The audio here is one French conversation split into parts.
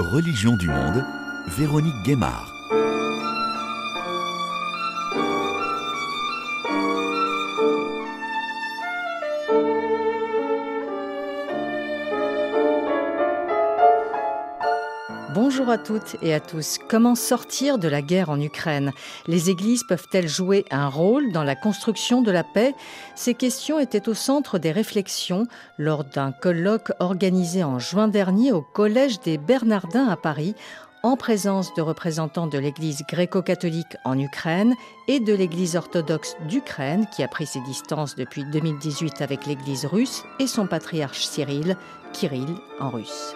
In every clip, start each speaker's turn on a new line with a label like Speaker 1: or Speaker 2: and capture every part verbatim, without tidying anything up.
Speaker 1: Religion du monde, Véronique Guémard.
Speaker 2: Bonjour à toutes et à tous. Comment sortir de la guerre en Ukraine ? Les églises peuvent-elles jouer un rôle dans la construction de la paix ? Ces questions étaient au centre des réflexions lors d'un colloque organisé en juin dernier au Collège des Bernardins à Paris, en présence de représentants de l'Église gréco-catholique en Ukraine et de l'Église orthodoxe d'Ukraine, qui a pris ses distances depuis deux mille dix-huit avec l'Église russe et son patriarche Cyril, Kirill en russe.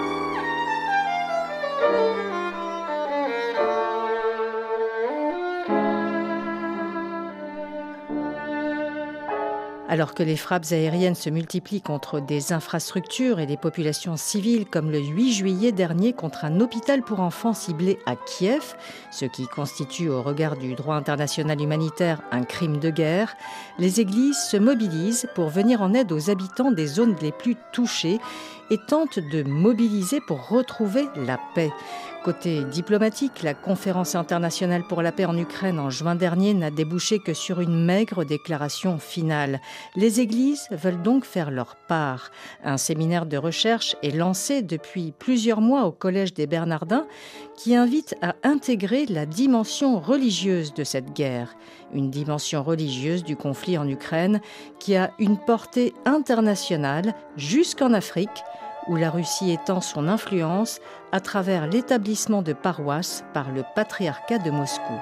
Speaker 2: Alors que les frappes aériennes se multiplient contre des infrastructures et des populations civiles, comme le huit juillet dernier contre un hôpital pour enfants ciblé à Kiev, ce qui constitue au regard du droit international humanitaire un crime de guerre, les églises se mobilisent pour venir en aide aux habitants des zones les plus touchées et tentent de mobiliser pour retrouver la paix. Côté diplomatique, la conférence internationale pour la paix en Ukraine en juin dernier n'a débouché que sur une maigre déclaration finale. Les églises veulent donc faire leur part. Un séminaire de recherche est lancé depuis plusieurs mois au Collège des Bernardins qui invite à intégrer la dimension religieuse de cette guerre. Une dimension religieuse du conflit en Ukraine qui a une portée internationale jusqu'en Afrique, où la Russie étend son influence à travers l'établissement de paroisses par le patriarcat de Moscou.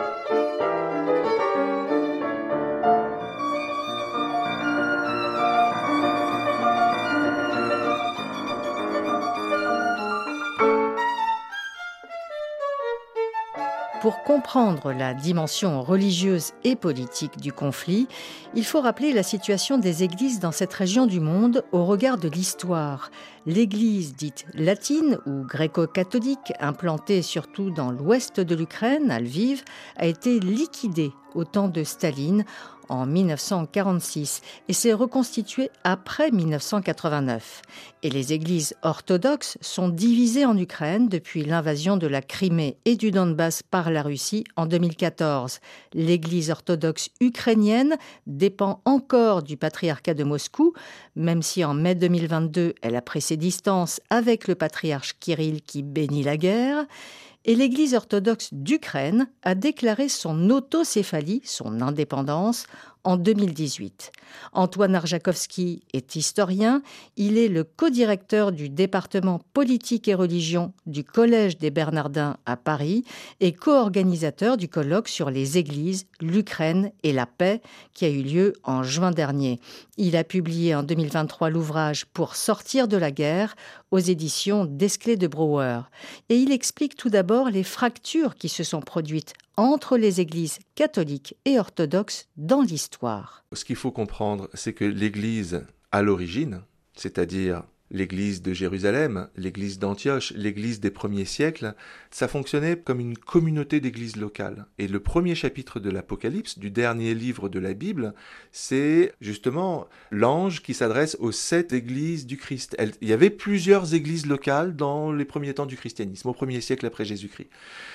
Speaker 2: Pour comprendre la dimension religieuse et politique du conflit, il faut rappeler la situation des églises dans cette région du monde au regard de l'histoire. L'église dite latine ou gréco-catholique, implantée surtout dans l'ouest de l'Ukraine, à Lviv, a été liquidée au temps de Staline en mille neuf cent quarante-six et s'est reconstituée après mille neuf cent quatre-vingt-neuf. Et les églises orthodoxes sont divisées en Ukraine depuis l'invasion de la Crimée et du Donbass par la Russie en deux mille quatorze. L'église orthodoxe ukrainienne dépend encore du patriarcat de Moscou, même si en mai deux mille vingt-deux, elle a pris ses distances avec le patriarche Kirill qui bénit la guerre. Et l'Église orthodoxe d'Ukraine a déclaré son autocéphalie, son indépendance, en deux mille dix-huit. Antoine Arjakovski est historien. Il est le codirecteur du département politique et religion du Collège des Bernardins à Paris et co-organisateur du colloque sur les églises, l'Ukraine et la paix qui a eu lieu en juin dernier. Il a publié en deux mille vingt-trois l'ouvrage « Pour sortir de la guerre » aux éditions Desclés de Brouwer. Et il explique tout d'abord les fractures qui se sont produites entre les églises catholiques et orthodoxes dans l'histoire.
Speaker 3: Ce qu'il faut comprendre, c'est que l'Église, à l'origine, c'est-à-dire l'Église de Jérusalem, l'Église d'Antioche, l'Église des premiers siècles, ça fonctionnait comme une communauté d'églises locales. Et le premier chapitre de l'Apocalypse, du dernier livre de la Bible, c'est justement l'ange qui s'adresse aux sept églises du Christ. Elle, il y avait plusieurs églises locales dans les premiers temps du christianisme, au premier siècle après Jésus-Christ.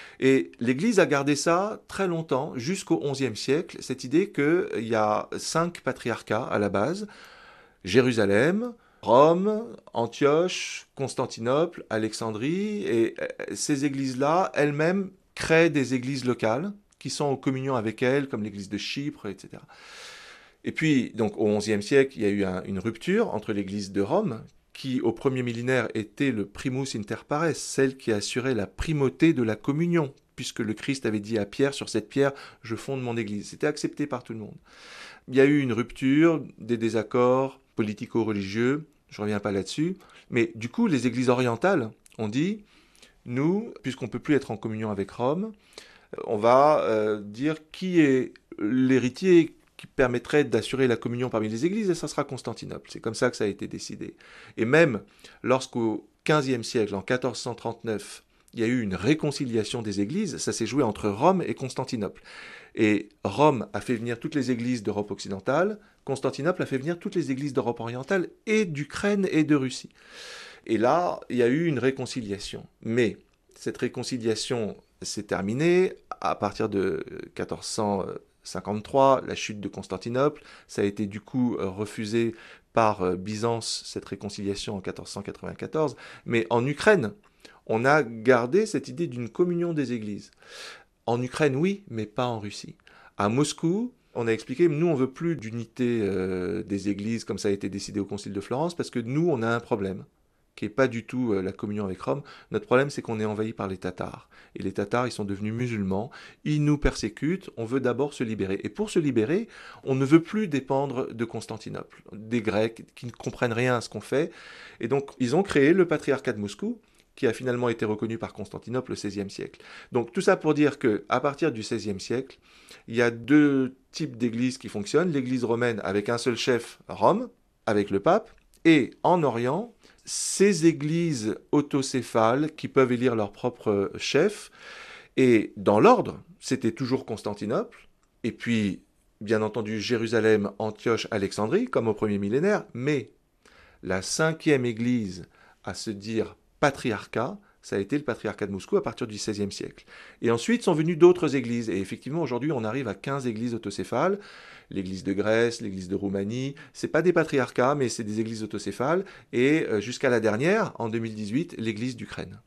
Speaker 3: Et l'Église a gardé ça très longtemps, jusqu'au onzième siècle, cette idée qu'il y a cinq patriarcats à la base, Jérusalem, Rome, Antioche, Constantinople, Alexandrie, et ces églises-là, elles-mêmes, créent des églises locales qui sont en communion avec elles, comme l'église de Chypre, et cetera. Et puis, donc, au onzième siècle, il y a eu un, une rupture entre l'église de Rome, qui, au premier millénaire, était le primus inter pares, celle qui assurait la primauté de la communion, puisque le Christ avait dit à Pierre, sur cette pierre, je fonde mon église. C'était accepté par tout le monde. Il y a eu une rupture, des désaccords politico-religieux, je ne reviens pas là-dessus, mais du coup, les églises orientales ont dit, nous, puisqu'on ne peut plus être en communion avec Rome, on va euh, dire qui est l'héritier qui permettrait d'assurer la communion parmi les églises, et ça sera Constantinople. C'est comme ça que ça a été décidé. Et même lorsqu'au quinzième siècle, en quatorze cent trente-neuf, il y a eu une réconciliation des églises, ça s'est joué entre Rome et Constantinople. Et Rome a fait venir toutes les églises d'Europe occidentale, Constantinople a fait venir toutes les églises d'Europe orientale et d'Ukraine et de Russie. Et là, il y a eu une réconciliation. Mais cette réconciliation s'est terminée à partir de quatorze cent cinquante-trois, la chute de Constantinople. Ça a été du coup refusé par Byzance, cette réconciliation en quatorze cent quatre-vingt-quatorze. Mais en Ukraine, on a gardé cette idée d'une communion des églises. En Ukraine, oui, mais pas en Russie. À Moscou, on a expliqué, nous, on ne veut plus d'unité euh, des églises comme ça a été décidé au Concile de Florence, parce que nous, on a un problème, qui n'est pas du tout euh, la communion avec Rome. Notre problème, c'est qu'on est envahi par les Tatars. Et les Tatars, ils sont devenus musulmans, ils nous persécutent, on veut d'abord se libérer. Et pour se libérer, on ne veut plus dépendre de Constantinople, des Grecs qui ne comprennent rien à ce qu'on fait. Et donc, ils ont créé le patriarcat de Moscou, qui a finalement été reconnu par Constantinople au seizième siècle. Donc tout ça pour dire qu'à partir du seizième siècle, il y a deux types d'églises qui fonctionnent. L'église romaine avec un seul chef, Rome, avec le pape, et en Orient, ces églises autocéphales qui peuvent élire leur propre chef. Et dans l'ordre, c'était toujours Constantinople, et puis bien entendu Jérusalem, Antioche, Alexandrie, comme au premier millénaire, mais la cinquième église à se dire patriarcat, ça a été le patriarcat de Moscou à partir du seizième siècle. Et ensuite sont venues d'autres églises. Et effectivement, aujourd'hui, on arrive à quinze églises autocéphales. L'église de Grèce, l'église de Roumanie. C'est pas des patriarcats, mais c'est des églises autocéphales. Et euh, jusqu'à la dernière, en deux mille dix-huit, l'église d'Ukraine.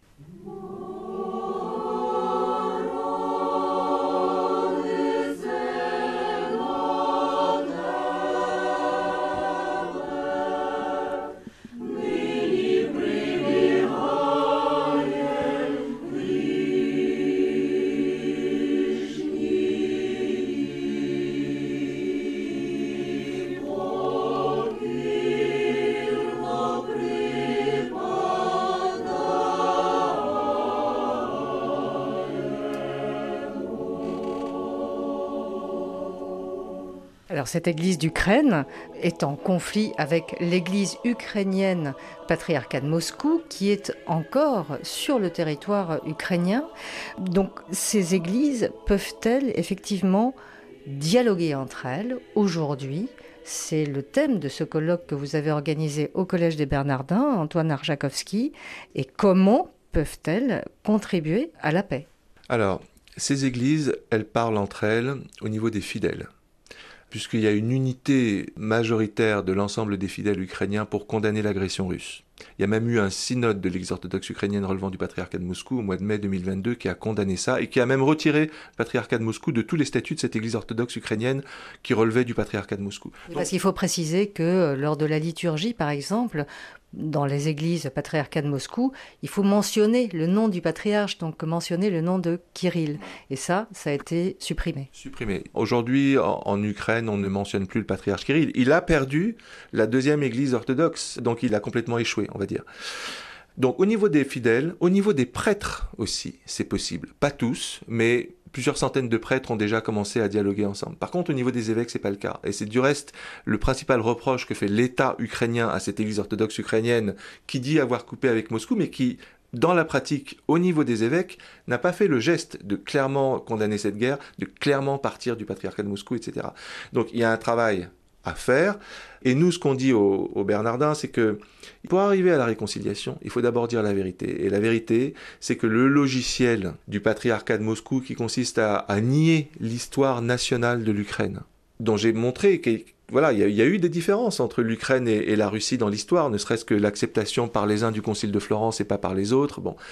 Speaker 2: Alors cette église d'Ukraine est en conflit avec l'église ukrainienne patriarcat de Moscou qui est encore sur le territoire ukrainien. Donc ces églises peuvent-elles effectivement dialoguer entre elles aujourd'hui ? C'est le thème de ce colloque que vous avez organisé au Collège des Bernardins, Antoine Arjakovski. Et comment peuvent-elles contribuer à la paix ?
Speaker 3: Alors, ces églises, elles parlent entre elles au niveau des fidèles, puisqu'il y a une unité majoritaire de l'ensemble des fidèles ukrainiens pour condamner l'agression russe. Il y a même eu un synode de l'Église orthodoxe ukrainienne relevant du patriarcat de Moscou au mois de mai deux mille vingt-deux qui a condamné ça et qui a même retiré le patriarcat de Moscou de tous les statuts de cette Église orthodoxe ukrainienne qui relevait du patriarcat de Moscou.
Speaker 2: Donc, parce qu'il faut préciser que lors de la liturgie, par exemple, dans les églises patriarcat de Moscou, il faut mentionner le nom du patriarche, donc mentionner le nom de Kirill. Et ça, ça a été supprimé.
Speaker 3: Supprimé. Aujourd'hui, en, en Ukraine, on ne mentionne plus le patriarche Kirill. Il a perdu la deuxième église orthodoxe, donc il a complètement échoué, on va dire. Donc au niveau des fidèles, au niveau des prêtres aussi, c'est possible. Pas tous, mais plusieurs centaines de prêtres ont déjà commencé à dialoguer ensemble. Par contre, au niveau des évêques, c'est pas le cas. Et c'est du reste le principal reproche que fait l'État ukrainien à cette église orthodoxe ukrainienne qui dit avoir coupé avec Moscou, mais qui, dans la pratique, au niveau des évêques, n'a pas fait le geste de clairement condamner cette guerre, de clairement partir du patriarcat de Moscou, et cetera. Donc il y a un travail à faire. Et nous, ce qu'on dit aux, aux Bernardins, c'est que pour arriver à la réconciliation, il faut d'abord dire la vérité. Et la vérité, c'est que le logiciel du patriarcat de Moscou qui consiste à, à nier l'histoire nationale de l'Ukraine, dont j'ai montré que voilà, il y, y a eu des différences entre l'Ukraine et, et la Russie dans l'histoire, ne serait-ce que l'acceptation par les uns du Concile de Florence et pas par les autres. Bon.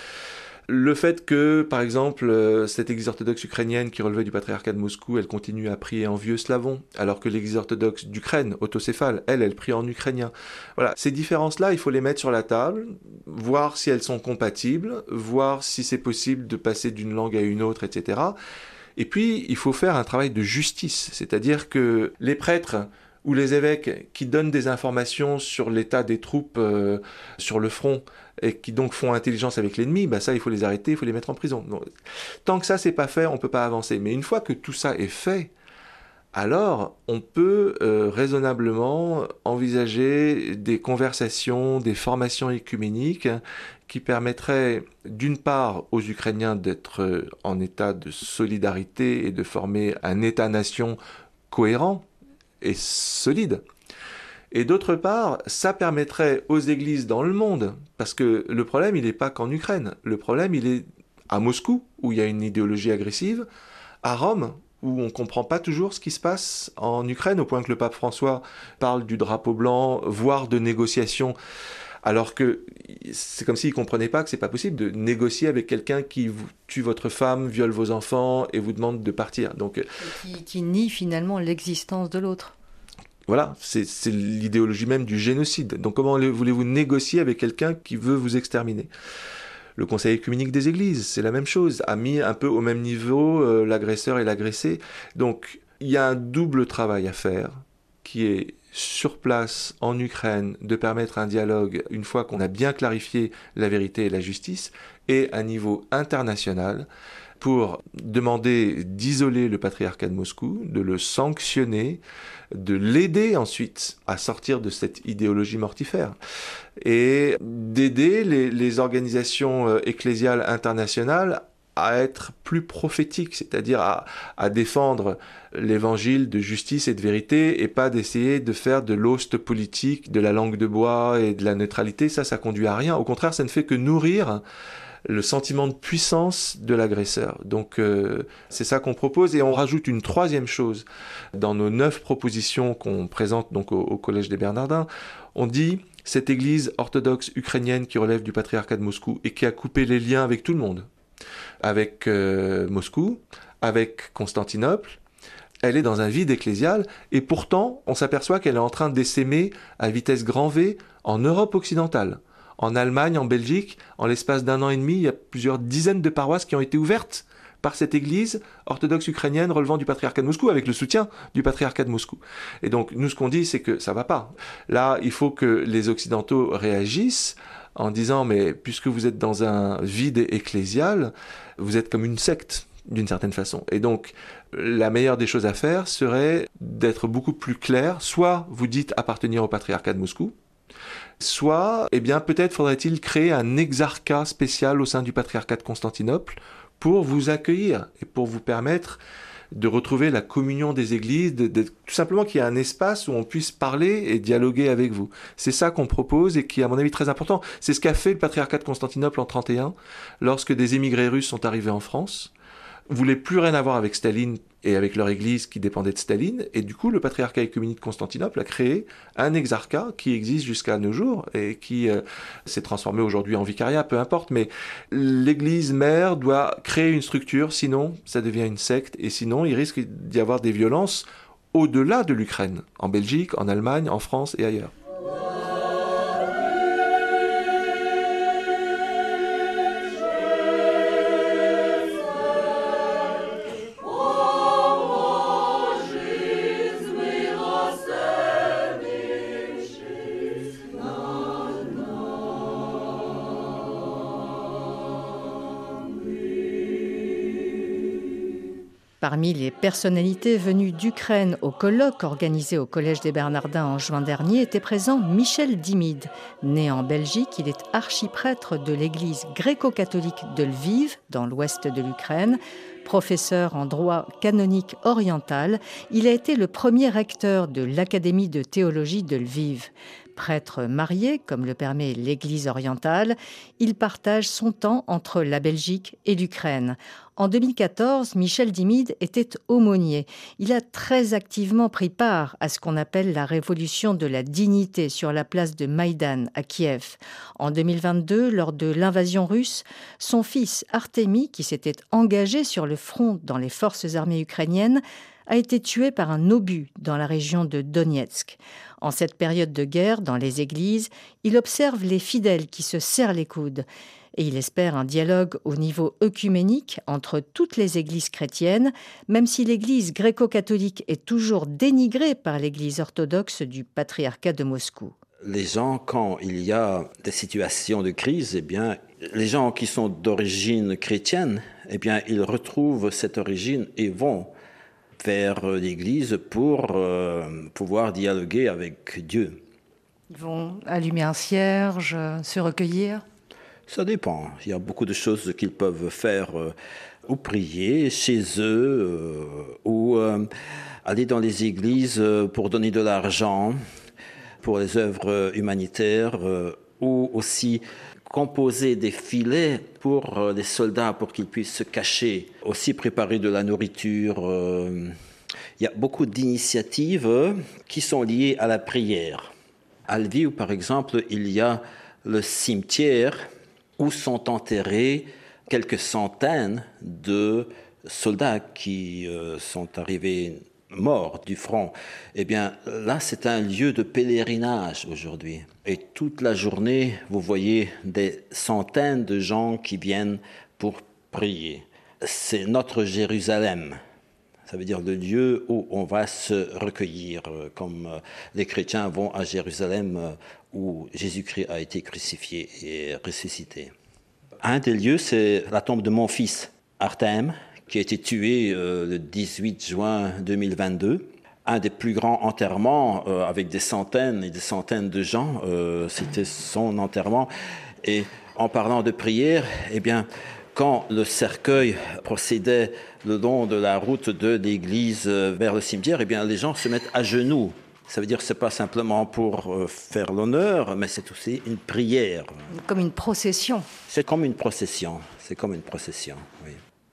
Speaker 3: Le fait que, par exemple, cette église orthodoxe ukrainienne qui relevait du patriarcat de Moscou, elle continue à prier en vieux slavon, alors que l'église orthodoxe d'Ukraine, autocéphale, elle, elle prie en ukrainien. Voilà, ces différences-là, il faut les mettre sur la table, voir si elles sont compatibles, voir si c'est possible de passer d'une langue à une autre, et cetera. Et puis, il faut faire un travail de justice, c'est-à-dire que les prêtres ou les évêques qui donnent des informations sur l'état des troupes euh, sur le front et qui donc font intelligence avec l'ennemi, bah ça il faut les arrêter, il faut les mettre en prison. Donc, tant que ça c'est pas fait, on peut pas avancer. Mais une fois que tout ça est fait, alors on peut euh, raisonnablement envisager des conversations, des formations œcuméniques qui permettraient d'une part aux Ukrainiens d'être en état de solidarité et de former un État-nation cohérent et solide, Et d'autre part, ça permettrait aux églises dans le monde, parce que le problème, il n'est pas qu'en Ukraine. Le problème, il est à Moscou, où il y a une idéologie agressive, à Rome, où on ne comprend pas toujours ce qui se passe en Ukraine, au point que le pape François parle du drapeau blanc, voire de négociations, alors que c'est comme s'il ne comprenait pas que ce n'est pas possible de négocier avec quelqu'un qui vous tue votre femme, viole vos enfants et vous demande de partir. Donc,
Speaker 2: qui, qui nie finalement l'existence de l'autre.
Speaker 3: Voilà, c'est, c'est l'idéologie même du génocide. Donc comment voulez-vous négocier avec quelqu'un qui veut vous exterminer ? Le Conseil œcuménique des Églises, c'est la même chose, a mis un peu au même niveau euh, l'agresseur et l'agressé. Donc il y a un double travail à faire, qui est sur place en Ukraine, de permettre un dialogue une fois qu'on a bien clarifié la vérité et la justice, et à niveau international, pour demander d'isoler le patriarcat de Moscou, de le sanctionner, de l'aider ensuite à sortir de cette idéologie mortifère et d'aider les, les organisations ecclésiales internationales à être plus prophétiques, c'est-à-dire à, à défendre l'évangile de justice et de vérité et pas d'essayer de faire de l'ost politique, de la langue de bois et de la neutralité. Ça, ça conduit à rien. Au contraire, ça ne fait que nourrir le sentiment de puissance de l'agresseur. Donc euh, c'est ça qu'on propose, et on rajoute une troisième chose dans nos neuf propositions qu'on présente donc au, au Collège des Bernardins. On dit cette église orthodoxe ukrainienne qui relève du patriarcat de Moscou et qui a coupé les liens avec tout le monde, avec euh, Moscou, avec Constantinople, elle est dans un vide ecclésial, et pourtant on s'aperçoit qu'elle est en train d'essaimer à vitesse grand V en Europe occidentale. En Allemagne, en Belgique, en l'espace d'un an et demi, il y a plusieurs dizaines de paroisses qui ont été ouvertes par cette église orthodoxe ukrainienne relevant du patriarcat de Moscou, avec le soutien du patriarcat de Moscou. Et donc, nous, ce qu'on dit, c'est que ça va pas. Là, il faut que les Occidentaux réagissent en disant, mais puisque vous êtes dans un vide ecclésial, vous êtes comme une secte, d'une certaine façon. Et donc, la meilleure des choses à faire serait d'être beaucoup plus clair. Soit vous dites appartenir au patriarcat de Moscou, soit, eh bien, peut-être faudrait-il créer un exarcat spécial au sein du patriarcat de Constantinople pour vous accueillir et pour vous permettre de retrouver la communion des églises, de, de, tout simplement qu'il y ait un espace où on puisse parler et dialoguer avec vous. C'est ça qu'on propose et qui est à mon avis très important. C'est ce qu'a fait le patriarcat de Constantinople en trente et un, lorsque des émigrés russes sont arrivés en France, voulaient plus rien avoir avec Staline et avec leur église qui dépendait de Staline, et du coup le patriarcat œcuménique de Constantinople a créé un exarcat qui existe jusqu'à nos jours et qui euh, s'est transformé aujourd'hui en vicariat, peu importe, mais l'église mère doit créer une structure, sinon ça devient une secte, et sinon il risque d'y avoir des violences au-delà de l'Ukraine, en Belgique, en Allemagne, en France et ailleurs.
Speaker 2: Parmi les personnalités venues d'Ukraine au colloque organisé au Collège des Bernardins en juin dernier était présent Michel Dimide. Né en Belgique, il est archiprêtre de l'église gréco-catholique de Lviv, dans l'ouest de l'Ukraine. Professeur en droit canonique oriental, il a été le premier recteur de l'Académie de théologie de Lviv. Prêtre marié, comme le permet l'Église orientale, il partage son temps entre la Belgique et l'Ukraine. En deux mille quatorze, Michel Dimide était aumônier. Il a très activement pris part à ce qu'on appelle la révolution de la dignité sur la place de Maïdan à Kiev. En deux mille vingt-deux, lors de l'invasion russe, son fils Artemi, qui s'était engagé sur le front dans les forces armées ukrainiennes, a été tué par un obus dans la région de Donetsk. En cette période de guerre, dans les églises, il observe les fidèles qui se serrent les coudes. Et il espère un dialogue au niveau œcuménique entre toutes les églises chrétiennes, même si l'église gréco-catholique est toujours dénigrée par l'église orthodoxe du patriarcat de Moscou.
Speaker 4: Les gens, quand il y a des situations de crise, eh bien, les gens qui sont d'origine chrétienne, eh bien, ils retrouvent cette origine et vont vers l'Église pour euh, pouvoir dialoguer avec Dieu.
Speaker 2: Ils vont allumer un cierge, se recueillir ?
Speaker 4: Ça dépend. Il y a beaucoup de choses qu'ils peuvent faire euh, ou prier chez eux euh, ou euh, aller dans les églises pour donner de l'argent. pour les œuvres humanitaires euh, ou aussi composer des filets pour euh, les soldats pour qu'ils puissent se cacher, aussi préparer de la nourriture. Euh, il y a beaucoup d'initiatives euh, qui sont liées à la prière. À Lviv, par exemple, il y a le cimetière où sont enterrés quelques centaines de soldats qui euh, sont arrivés morts du front. Eh bien, là, c'est un lieu de pèlerinage aujourd'hui. Et toute la journée, vous voyez des centaines de gens qui viennent pour prier. C'est notre Jérusalem. Ça veut dire le lieu où on va se recueillir, comme les chrétiens vont à Jérusalem où Jésus-Christ a été crucifié et ressuscité. Un des lieux, c'est la tombe de mon fils, Artem, qui a été tué euh, le dix-huit juin deux mille vingt-deux. Un des plus grands enterrements euh, avec des centaines et des centaines de gens, euh, c'était son enterrement. Et en parlant de prière, eh bien, quand le cercueil procédait le long de la route de l'église vers le cimetière, eh bien, les gens se mettent à genoux. Ça veut dire que ce n'est pas simplement pour faire l'honneur, mais c'est aussi une prière.
Speaker 2: Comme une procession.
Speaker 4: C'est comme une procession. C'est comme une procession, oui.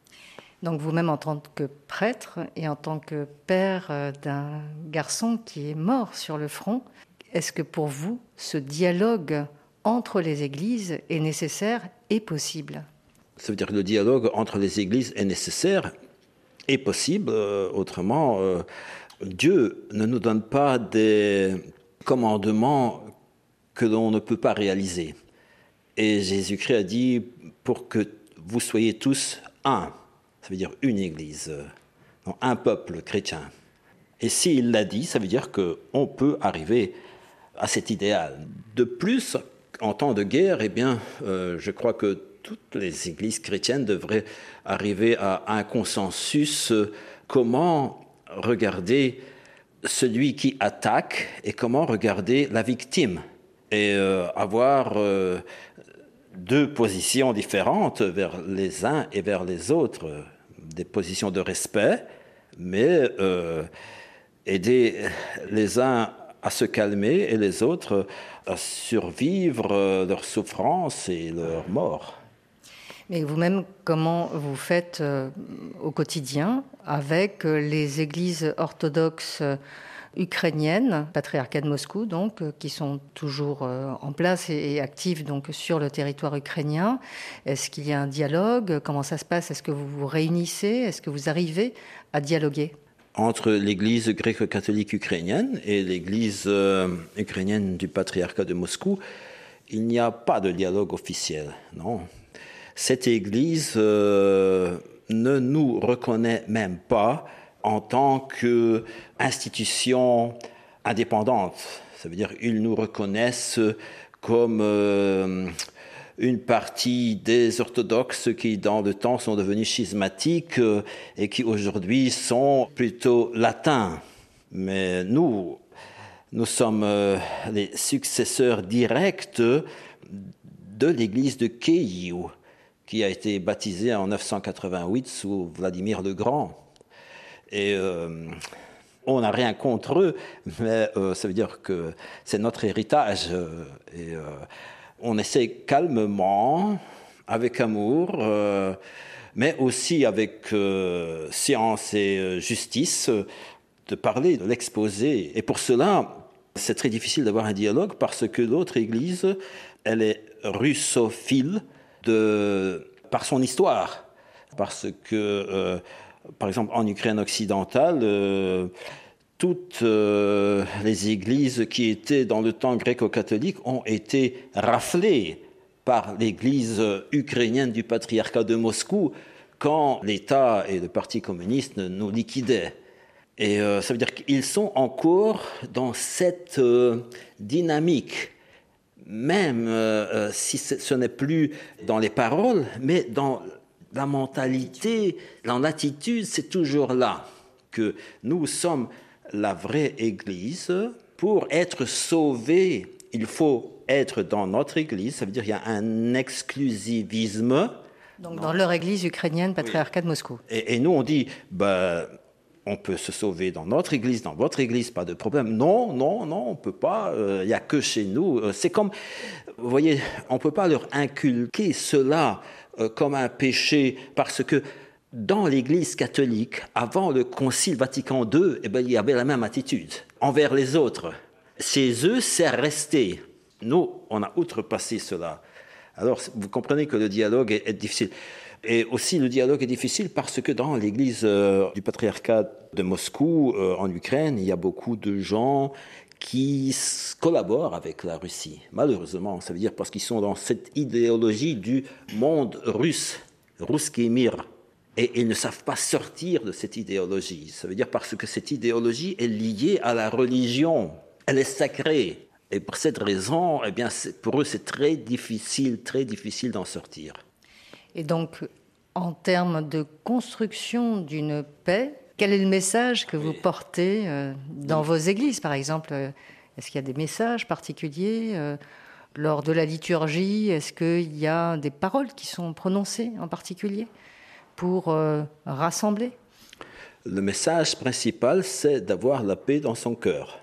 Speaker 2: Donc vous-même, en tant que prêtre et en tant que père d'un garçon qui est mort sur le front, est-ce que pour vous, ce dialogue entre les églises est nécessaire et possible ?
Speaker 4: Ça veut dire que le dialogue entre les églises est nécessaire et possible. Euh, autrement, euh, Dieu ne nous donne pas des commandements que l'on ne peut pas réaliser. Et Jésus-Christ a dit, pour que vous soyez tous un, ça veut dire une église, non, un peuple chrétien. Et s'il l'a dit, ça veut dire qu'on peut arriver à cet idéal. De plus, en temps de guerre, eh bien, euh, je crois que toutes les églises chrétiennes devraient arriver à un consensus. Euh, comment regarder celui qui attaque et comment regarder la victime. Et euh, avoir euh, deux positions différentes vers les uns et vers les autres. Des positions de respect, mais euh, aider les uns à se calmer et les autres à survivre leur souffrance et leur mort.
Speaker 2: Mais vous-même, comment vous faites euh, au quotidien avec les églises orthodoxes ukrainiennes, patriarcat de Moscou, donc, qui sont toujours euh, en place et, et actives donc, sur le territoire ukrainien? Est-ce qu'il y a un dialogue? Comment ça se passe? Est-ce que vous vous réunissez? Est-ce que vous arrivez à dialoguer?
Speaker 4: Entre l'église gréco-catholique ukrainienne et l'église euh, ukrainienne du patriarcat de Moscou, il n'y a pas de dialogue officiel, non. Cette église euh, ne nous reconnaît même pas en tant qu'institution indépendante. Ça veut dire qu'ils nous reconnaissent comme euh, une partie des orthodoxes qui, dans le temps, sont devenus schismatiques euh, et qui, aujourd'hui, sont plutôt latins. Mais nous, nous sommes euh, les successeurs directs de l'église de Kiev, qui a été baptisée en neuf cent quatre-vingt-huit sous Vladimir le Grand. Et euh, on n'a rien contre eux, mais euh, ça veut dire que c'est notre héritage. Euh, et euh, on essaie calmement, avec amour, euh, mais aussi avec euh, science et euh, justice, de parler, de l'exposer. Et pour cela, c'est très difficile d'avoir un dialogue parce que l'autre Église, elle est russophile de, par son histoire. Parce que, euh, par exemple, en Ukraine occidentale, euh, toutes euh, les églises qui étaient dans le temps gréco-catholique ont été raflées par l'église ukrainienne du patriarcat de Moscou quand l'État et le Parti communiste nous liquidaient. Et euh, ça veut dire qu'ils sont encore dans cette euh, dynamique, même euh, si ce n'est plus dans les paroles, mais dans la mentalité, dans l'attitude, c'est toujours là que nous sommes la vraie Église. Pour être sauvé, il faut être dans notre Église. Ça veut dire qu'il y a un exclusivisme.
Speaker 2: Donc dans leur Église ukrainienne, patriarcat de Moscou.
Speaker 4: Et, et nous, on dit, bah, on peut se sauver dans notre église, dans votre église, pas de problème. Non, non, non, on ne peut pas, il euh, n'y a que chez nous. Euh, c'est comme, vous voyez, on ne peut pas leur inculquer cela euh, comme un péché, parce que dans l'église catholique, avant le Concile Vatican deux, eh bien, il y avait la même attitude envers les autres. Chez eux, c'est resté. Nous, on a outrepassé cela. Alors, vous comprenez que le dialogue est, est difficile. Et aussi, le dialogue est difficile parce que dans l'église euh, du patriarcat de Moscou, euh, en Ukraine, il y a beaucoup de gens qui s- collaborent avec la Russie. Malheureusement, ça veut dire parce qu'ils sont dans cette idéologie du monde russe, Russki Mir. Et ils ne savent pas sortir de cette idéologie. Ça veut dire parce que cette idéologie est liée à la religion. Elle est sacrée. Et pour cette raison, eh bien, c'est- pour eux, c'est très difficile, très difficile d'en sortir.
Speaker 2: Et donc, en termes de construction d'une paix, quel est le message que vous portez euh, dans vos églises, par exemple? Est-ce qu'il y a des messages particuliers euh, lors de la liturgie? Est-ce qu'il y a des paroles qui sont prononcées en particulier pour euh, rassembler?
Speaker 4: Le message principal, c'est d'avoir la paix dans son cœur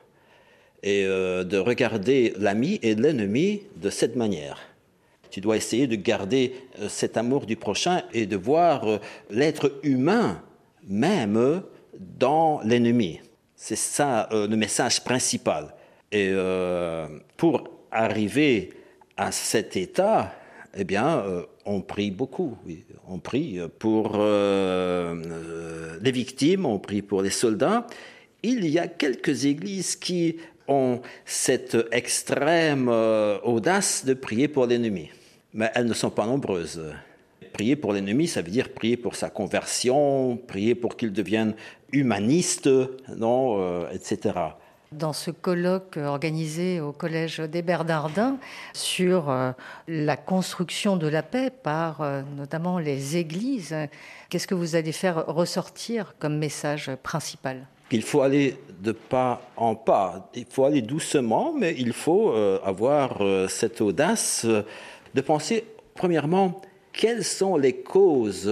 Speaker 4: et euh, de regarder l'ami et l'ennemi de cette manière. Tu dois essayer de garder euh, cet amour du prochain et de voir euh, l'être humain même euh, dans l'ennemi. C'est ça euh, le message principal. Et euh, pour arriver à cet état, eh bien, euh, on prie beaucoup. Oui. On prie pour euh, euh, les victimes, on prie pour les soldats. Il y a quelques églises qui ont cette extrême euh, audace de prier pour l'ennemi. Mais elles ne sont pas nombreuses. Prier pour l'ennemi, ça veut dire prier pour sa conversion, prier pour qu'il devienne humaniste, non, euh, et cetera.
Speaker 2: Dans ce colloque organisé au Collège des Bernardins sur euh, la construction de la paix par euh, notamment les églises, qu'est-ce que vous allez faire ressortir comme message principal?
Speaker 4: Il faut aller de pas en pas, il faut aller doucement, mais il faut euh, avoir euh, cette audace euh, de penser, premièrement, quelles sont les causes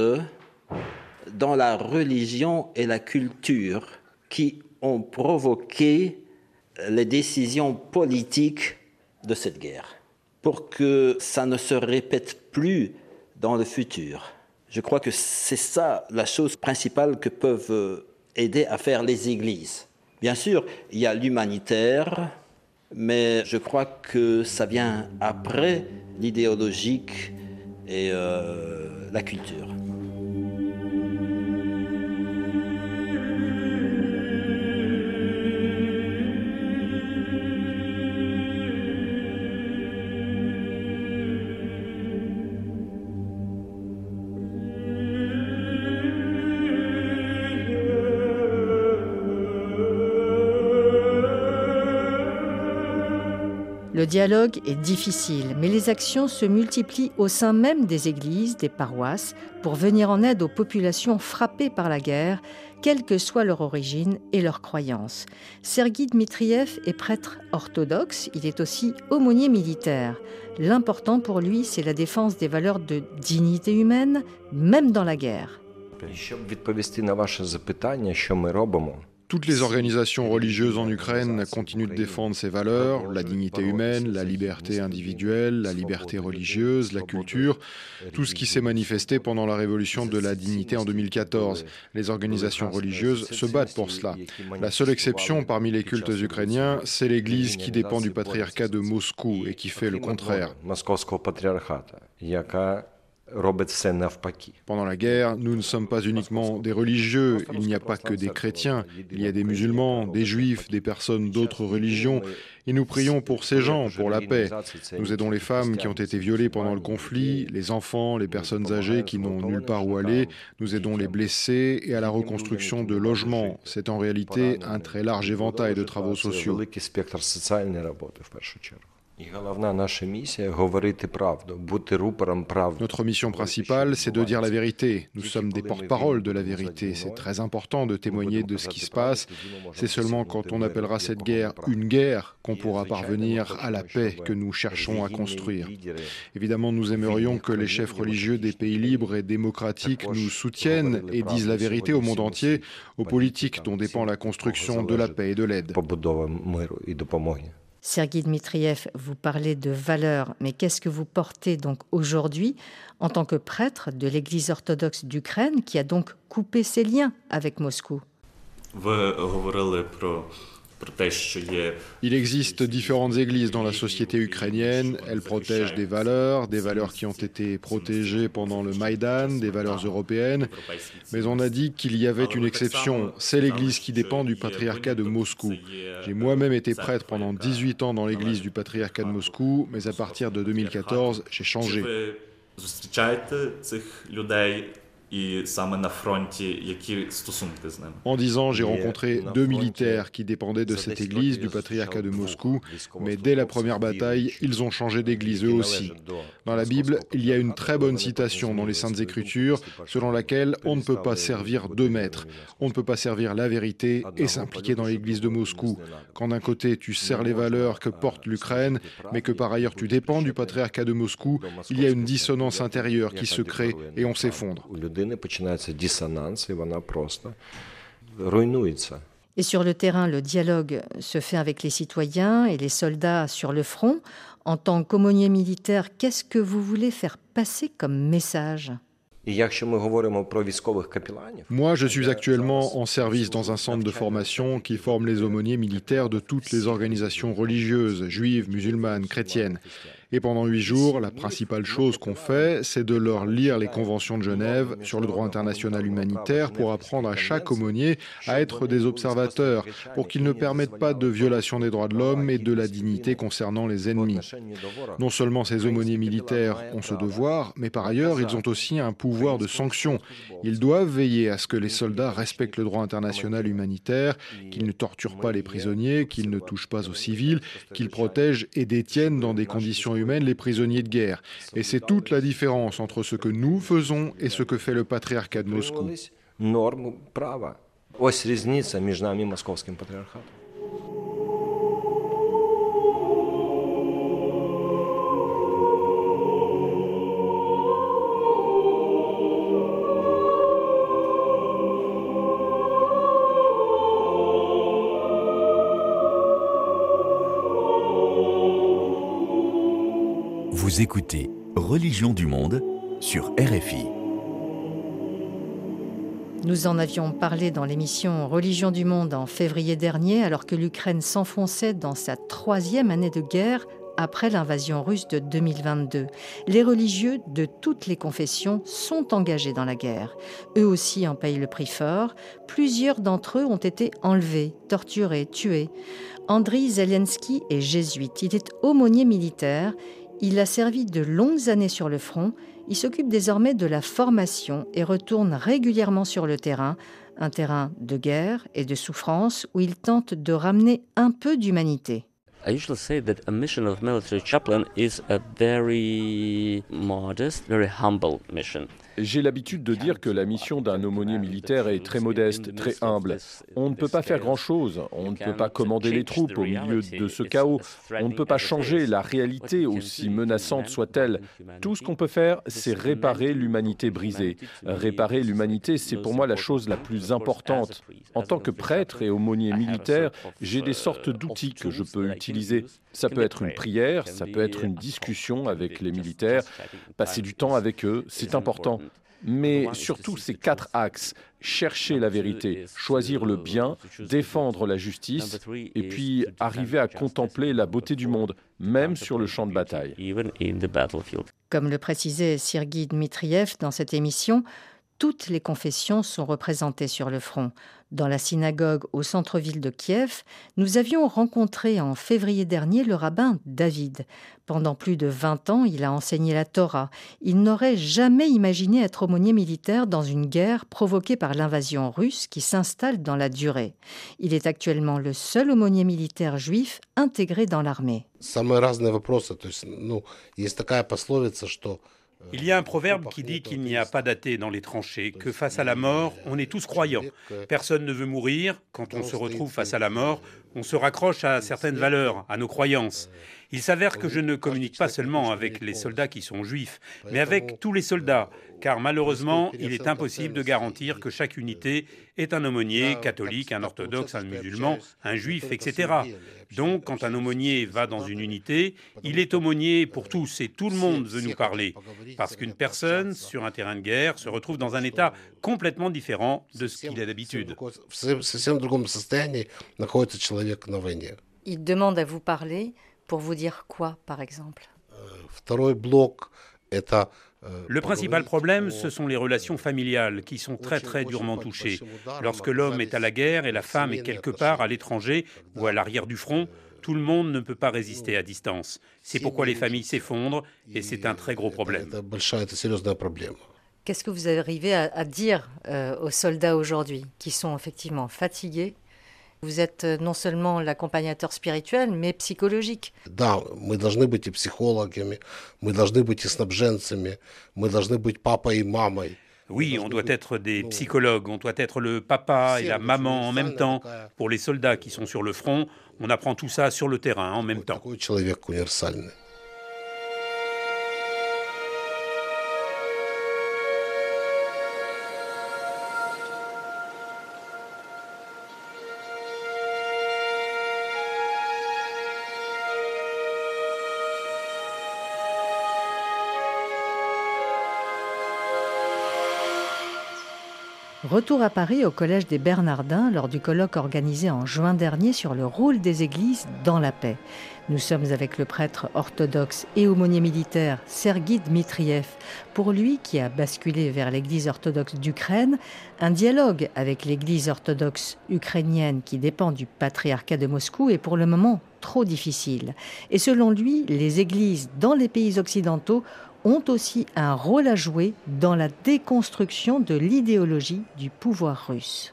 Speaker 4: dans la religion et la culture qui ont provoqué les décisions politiques de cette guerre, pour que ça ne se répète plus dans le futur. Je crois que c'est ça la chose principale que peuvent aider à faire les églises. Bien sûr, il y a l'humanitaire, mais je crois que ça vient après l'idéologique et euh, la culture.
Speaker 2: Le dialogue est difficile, mais les actions se multiplient au sein même des églises, des paroisses, pour venir en aide aux populations frappées par la guerre, quelle que soit leur origine et leurs croyances. Sergueï Dmitriev est prêtre orthodoxe, il est aussi aumônier militaire. L'important pour lui, c'est la défense des valeurs de dignité humaine, même dans la guerre.
Speaker 5: Щоб відповісти на ваше запитання, що ми робимо?
Speaker 6: Toutes les organisations religieuses en Ukraine continuent de défendre ces valeurs, la dignité humaine, la liberté individuelle, la liberté religieuse, la culture, tout ce qui s'est manifesté pendant la révolution de la dignité en deux mille quatorze. Les organisations religieuses se battent pour cela. La seule exception parmi les cultes ukrainiens, c'est l'Église qui dépend du patriarcat de Moscou et qui fait le contraire.
Speaker 5: Московського патріархату, яка робить все навпаки.
Speaker 6: Pendant la guerre, nous ne sommes pas uniquement des religieux, il n'y a pas que des chrétiens, il y a des musulmans, des juifs, des personnes d'autres religions, et nous prions pour ces gens, pour la paix. Nous aidons les femmes qui ont été violées pendant le conflit, les enfants, les personnes âgées qui n'ont nulle part où aller, nous aidons les blessés et à la reconstruction de logements. C'est en réalité un très large éventail de travaux sociaux.
Speaker 5: Великий спектр соціальної роботи, в першу чергу.
Speaker 6: Notre mission principale, c'est de dire la vérité. Nous sommes des porte-parole de la vérité. C'est très important de témoigner de ce qui se passe. C'est seulement quand on appellera cette guerre une guerre qu'on pourra parvenir à la paix que nous cherchons à construire. Évidemment, nous aimerions que les chefs religieux des pays libres et démocratiques nous soutiennent et disent la vérité au monde entier, aux politiques dont dépend la construction de la paix et de l'aide.
Speaker 2: Sergueï Dmitriev, vous parlez de valeurs, mais qu'est-ce que vous portez donc aujourd'hui en tant que prêtre de l'Église orthodoxe d'Ukraine qui a donc coupé ses liens avec Moscou?
Speaker 6: Il existe différentes églises dans la société ukrainienne. Elles protègent des valeurs, des valeurs qui ont été protégées pendant le Maïdan, des valeurs européennes. Mais on a dit qu'il y avait une exception. C'est l'église qui dépend du patriarcat de Moscou. J'ai moi-même été prêtre pendant dix-huit ans dans l'église du patriarcat de Moscou, mais à partir de deux mille quatorze, j'ai changé. En dix ans, j'ai rencontré deux militaires qui dépendaient de cette église du patriarcat de Moscou, mais dès la première bataille, ils ont changé d'église eux aussi. Dans la Bible, il y a une très bonne citation dans les Saintes Écritures selon laquelle on ne peut pas servir deux maîtres. On ne peut pas servir la vérité et s'impliquer dans l'église de Moscou. Quand d'un côté tu sers les valeurs que porte l'Ukraine, mais que par ailleurs tu dépends du patriarcat de Moscou, il y a une dissonance intérieure qui se crée et on s'effondre.
Speaker 2: Et sur le terrain, le dialogue se fait avec les citoyens et les soldats sur le front. En tant qu'aumônier militaire, qu'est-ce que vous voulez faire passer comme message ?
Speaker 6: Moi, je suis actuellement en service dans un centre de formation qui forme les aumôniers militaires de toutes les organisations religieuses, juives, musulmanes, chrétiennes. Et pendant huit jours, la principale chose qu'on fait, c'est de leur lire les conventions de Genève sur le droit international humanitaire pour apprendre à chaque aumônier à être des observateurs, pour qu'ils ne permettent pas de violation des droits de l'homme et de la dignité concernant les ennemis. Non seulement ces aumôniers militaires ont ce devoir, mais par ailleurs, ils ont aussi un pouvoir de sanction. Ils doivent veiller à ce que les soldats respectent le droit international humanitaire, qu'ils ne torturent pas les prisonniers, qu'ils ne touchent pas aux civils, qu'ils protègent et détiennent dans des conditions humaines les prisonniers de guerre. Et c'est toute la différence entre ce que nous faisons et ce que fait le patriarcat de Moscou.
Speaker 1: Vous écoutez Religion du Monde sur R F I.
Speaker 2: Nous en avions parlé dans l'émission Religion du Monde en février dernier, alors que l'Ukraine s'enfonçait dans sa troisième année de guerre après l'invasion russe de deux mille vingt-deux. Les religieux de toutes les confessions sont engagés dans la guerre. Eux aussi en payent le prix fort. Plusieurs d'entre eux ont été enlevés, torturés, tués. Andriy Zelensky est jésuite. Il est aumônier militaire. Il a servi de longues années sur le front. Il s'occupe désormais de la formation et retourne régulièrement sur le terrain, un terrain de guerre et de souffrance où il tente de ramener un peu d'humanité.
Speaker 7: I usually say that a mission of military chaplain is a very modest, very humble mission.
Speaker 8: J'ai l'habitude de dire que la mission d'un aumônier militaire est très modeste, très humble. On ne peut pas faire grand-chose, on ne peut pas commander les troupes au milieu de ce chaos, on ne peut pas changer la réalité aussi menaçante soit-elle. Tout ce qu'on peut faire, c'est réparer l'humanité brisée. Réparer l'humanité, c'est pour moi la chose la plus importante. En tant que prêtre et aumônier militaire, j'ai des sortes d'outils que je peux utiliser. Ça peut être une prière, ça peut être une discussion avec les militaires, passer du temps avec eux, c'est important. Mais surtout ces quatre axes, chercher la vérité, choisir le bien, défendre la justice, et puis arriver à contempler la beauté du monde, même sur le champ de bataille.
Speaker 2: Comme le précisait Sergueï Dmitriev dans cette émission, toutes les confessions sont représentées sur le front. Dans la synagogue au centre-ville de Kiev, nous avions rencontré en février dernier le rabbin David. Pendant plus de vingt ans, il a enseigné la Torah. Il n'aurait jamais imaginé être aumônier militaire dans une guerre provoquée par l'invasion russe qui s'installe dans la durée. Il est actuellement le seul aumônier militaire juif intégré dans l'armée.
Speaker 9: Il y a un proverbe qui dit qu'il n'y a pas d'athée dans les tranchées, que face à la mort, on est tous croyants. Personne ne veut mourir. Quand on se retrouve face à la mort, on se raccroche à certaines valeurs, à nos croyances. Il s'avère que je ne communique pas seulement avec les soldats qui sont juifs, mais avec tous les soldats, car malheureusement, il est impossible de garantir que chaque unité est un aumônier catholique, un orthodoxe, un musulman, un juif, et cetera. Donc, quand un aumônier va dans une unité, il est aumônier pour tous et tout le monde veut nous parler. Parce qu'une personne, sur un terrain de guerre, se retrouve dans un état complètement différent de ce qu'il a d'habitude.
Speaker 2: Il demande à vous parler pour vous dire quoi, par exemple ?
Speaker 9: Le principal problème, ce sont les relations familiales qui sont très très durement touchées. Lorsque l'homme est à la guerre et la femme est quelque part à l'étranger ou à l'arrière du front, tout le monde ne peut pas résister à distance. C'est pourquoi les familles s'effondrent et c'est un très gros problème.
Speaker 2: Qu'est-ce que vous arrivez à, à dire euh, aux soldats aujourd'hui qui sont effectivement fatigués ? Vous être non seulement l'accompagnateur spirituel, mais psychologique.
Speaker 10: Да, мы должны быть и психологами, мы должны быть и снабженцами, мы должны быть папой и мамой.
Speaker 9: Oui, on doit être des psychologues, on doit être le papa et la maman en même temps. Pour les soldats qui sont sur le front, on apprend tout ça sur le terrain en même temps.
Speaker 10: Такой человек универсальный.
Speaker 2: Retour à Paris au Collège des Bernardins lors du colloque organisé en juin dernier sur le rôle des églises dans la paix. Nous sommes avec le prêtre orthodoxe et aumônier militaire Serguy Dmitriev. Pour lui, qui a basculé vers l'église orthodoxe d'Ukraine, un dialogue avec l'église orthodoxe ukrainienne qui dépend du patriarcat de Moscou est pour le moment trop difficile. Et selon lui, les églises dans les pays occidentaux ont aussi un rôle à jouer dans la déconstruction de l'idéologie du pouvoir russe.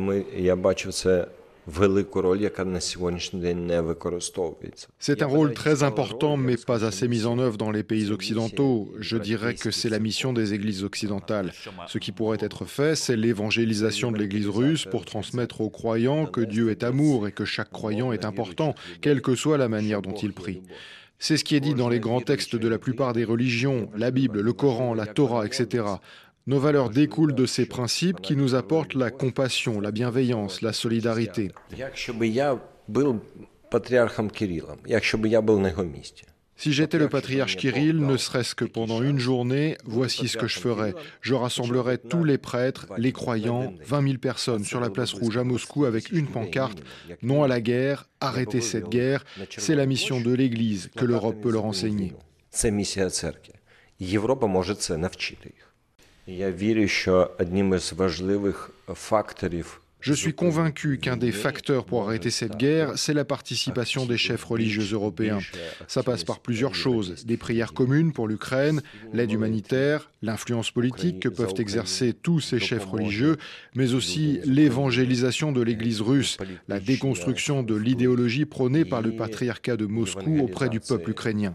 Speaker 6: C'est un rôle très important, mais pas assez mis en œuvre dans les pays occidentaux. Je dirais que c'est la mission des églises occidentales. Ce qui pourrait être fait, c'est l'évangélisation de l'église russe pour transmettre aux croyants que Dieu est amour et que chaque croyant est important, quelle que soit la manière dont il prie. C'est ce qui est dit dans les grands textes de la plupart des religions, la Bible, le Coran, la Torah, et cetera. Nos valeurs découlent de ces principes qui nous apportent la compassion, la bienveillance, la solidarité. Si j'étais le patriarche Kirill, ne serait-ce que pendant une journée, voici ce que je ferais. Je rassemblerais tous les prêtres, les croyants, vingt mille personnes sur la place rouge à Moscou avec une pancarte. Non à la guerre, arrêtez cette guerre. C'est la mission de l'Église que l'Europe peut leur enseigner. Je suis convaincu qu'un des facteurs pour arrêter cette guerre, c'est la participation des chefs religieux européens. Ça passe par plusieurs choses, des prières communes pour l'Ukraine, l'aide humanitaire, l'influence politique que peuvent exercer tous ces chefs religieux, mais aussi l'évangélisation de l'Église russe, la déconstruction de l'idéologie prônée par le patriarcat de Moscou auprès du peuple ukrainien.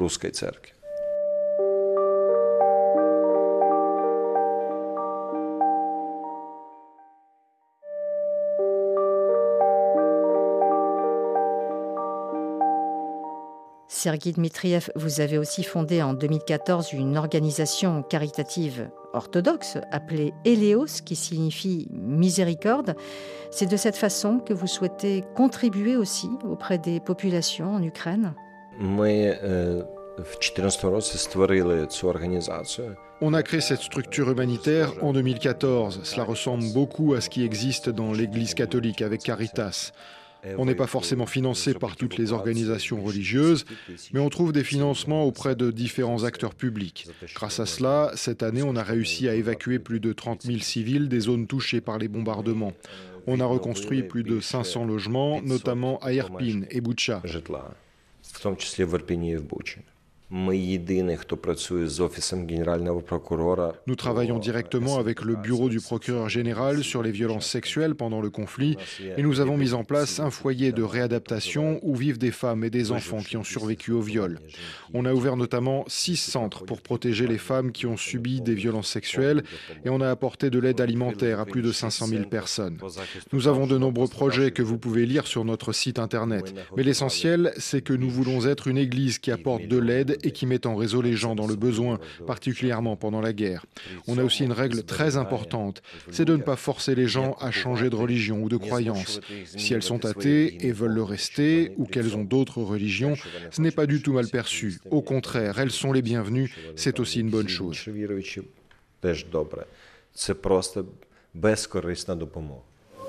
Speaker 2: Serguy Dmitriev, vous avez aussi fondé en deux mille quatorze une organisation caritative orthodoxe appelée Eleos, qui signifie miséricorde. C'est de cette façon que vous souhaitez contribuer aussi auprès des populations en Ukraine ?
Speaker 6: On a créé cette structure humanitaire en deux mille quatorze. Cela ressemble beaucoup à ce qui existe dans l'Église catholique avec Caritas. On n'est pas forcément financé par toutes les organisations religieuses, mais on trouve des financements auprès de différents acteurs publics. Grâce à cela, cette année, on a réussi à évacuer plus de trente mille civils des zones touchées par les bombardements. On a reconstruit plus de cinq cents logements, notamment à Irpin et Boutcha.
Speaker 5: В тому числі в Ірпіні і в Бучі. Ми єдині, хто працює з Офісом Генерального прокурора.
Speaker 6: Nous travaillons directement avec le bureau du procureur général sur les violences sexuelles pendant le conflit et nous avons mis en place un foyer de réadaptation où vivent des femmes et des enfants qui ont survécu au viol. On a ouvert notamment six centres pour protéger les femmes qui ont subi des violences sexuelles et on a apporté de l'aide alimentaire à plus de cinq cent mille personnes. Nous avons de nombreux projets que vous pouvez lire sur notre site internet. Mais l'essentiel, c'est que nous voulons être une église qui apporte de l'aide et qui met en réseau les gens dans le besoin, particulièrement pendant la guerre. On a aussi une règle très importante, c'est de ne pas forcer les gens à changer de religion ou de croyance. Si elles sont athées et veulent le rester, ou qu'elles ont d'autres religions, ce n'est pas du tout mal perçu. Au contraire, elles sont les bienvenues, c'est aussi une bonne chose.
Speaker 5: Теж добре. Це просто безкорисна допомога.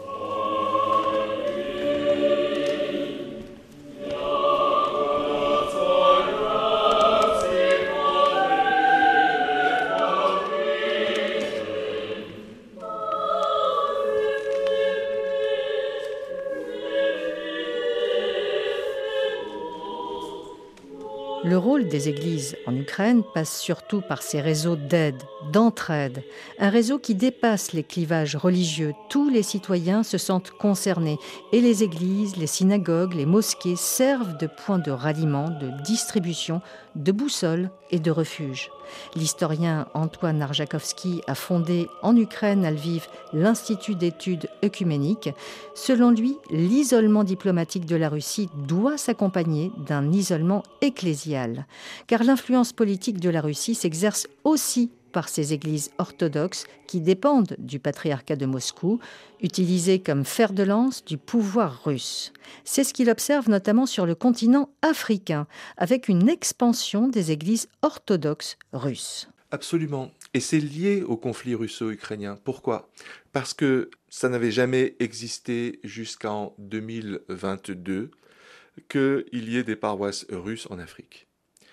Speaker 2: Le rôle des églises en Ukraine passe surtout par ces réseaux d'aide, d'entraide, un réseau qui dépasse les clivages religieux. Tous les citoyens se sentent concernés et les églises, les synagogues, les mosquées servent de point de ralliement, de distribution, de boussole et de refuge. L'historien Antoine Arjakovski a fondé en Ukraine, à Lviv, l'Institut d'études œcuméniques. Selon lui, l'isolement diplomatique de la Russie doit s'accompagner d'un isolement ecclésial, car l'influence politique de la Russie s'exerce aussi par ces églises orthodoxes qui dépendent du patriarcat de Moscou, utilisées comme fer de lance du pouvoir russe. C'est ce qu'il observe notamment sur le continent africain, avec une expansion des églises orthodoxes russes.
Speaker 3: Absolument. Et c'est lié au conflit russo-ukrainien. Pourquoi ? Parce que ça n'avait jamais existé jusqu'en deux mille vingt-deux qu'il y ait des paroisses russes en Afrique.